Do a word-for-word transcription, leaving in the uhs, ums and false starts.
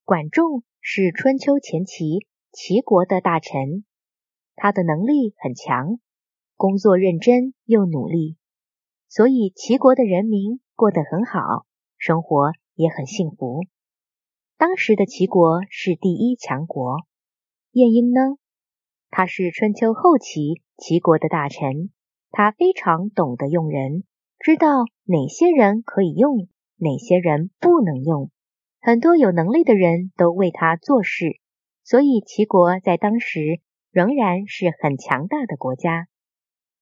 管仲是春秋前期齐国的大臣，他的能力很强，工作认真又努力，所以齐国的人民过得很好，生活也很幸福。当时的齐国是第一强国。晏婴呢？他是春秋后期齐国的大臣，他非常懂得用人，知道哪些人可以用，哪些人不能用。很多有能力的人都为他做事，所以齐国在当时仍然是很强大的国家。